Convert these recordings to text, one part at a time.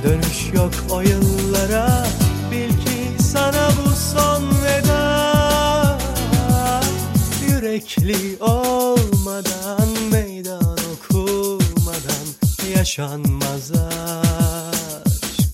Dönüş yok o yıllara, bil ki sana bu son veda. Yürekli olmadan, meydan okumadan yaşanmaz aşk.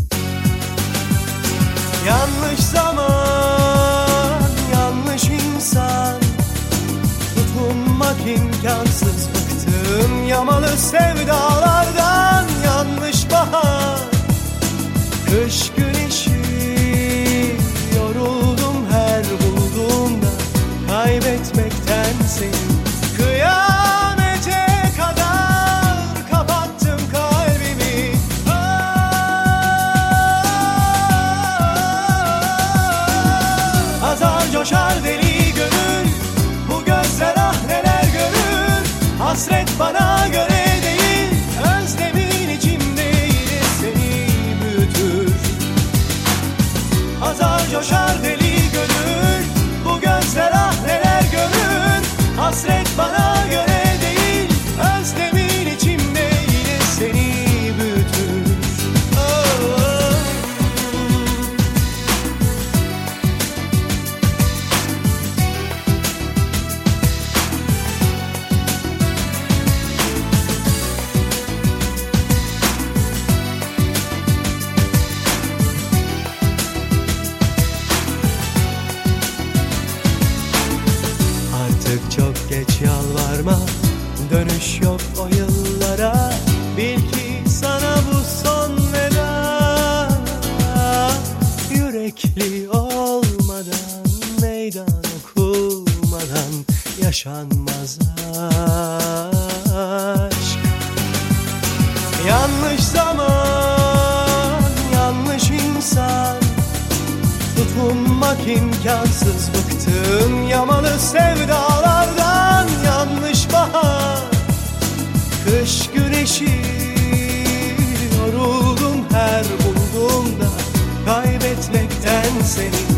Yanlış zaman, yanlış insan, tutunmak imkansız. Bıktım yamalı sevdalardan. Yanlış bahar, kış güneşi, yoruldum her bulduğumda kaybetmekten seni. Kıyamete kadar kapattım kalbimi. Azar coşar deli gönül, bu gözler ah neler görür. Hasret bana göre değil, özlemin içimde yine seni büyütür. Azar coşar deli gönül, bu gözler ah neler görür. Hasret bana göre değil, özlemin içimde yine seni büyütür. Oh, oh. Artık çok geç yalvarma, dönüş yok o yıllara. Bil ki sana bu son veda. Yürekli olmadan, meydan okumadan yaşanmaz aşk. Yanlış zaman, yanlış insan, tutunmak imkansız. Bıktım yamalı sevdalardan. Yanlış bahar, kış güneşi, yoruldum her bulduğumda kaybetmekten seni.